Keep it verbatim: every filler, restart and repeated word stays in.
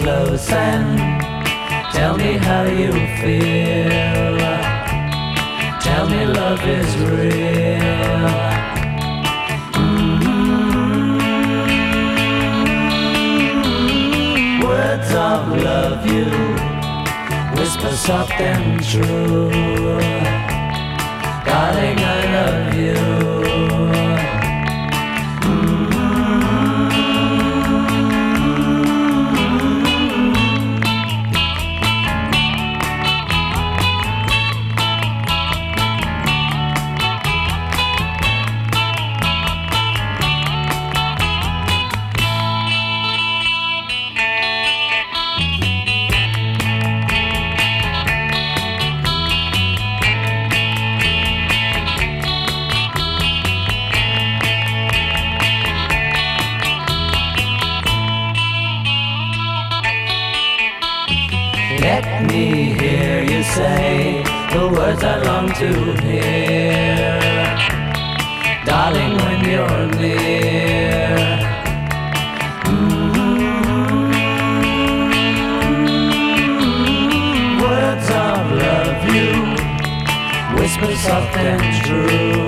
close and tell me how you feel. Tell me love is real. Mm-hmm. Words of love you whisper soft and true. Darling, I love you. Let me hear you say the words I long to hear. Darling, when you're near. Mm-hmm. Words of love you whisper soft and true.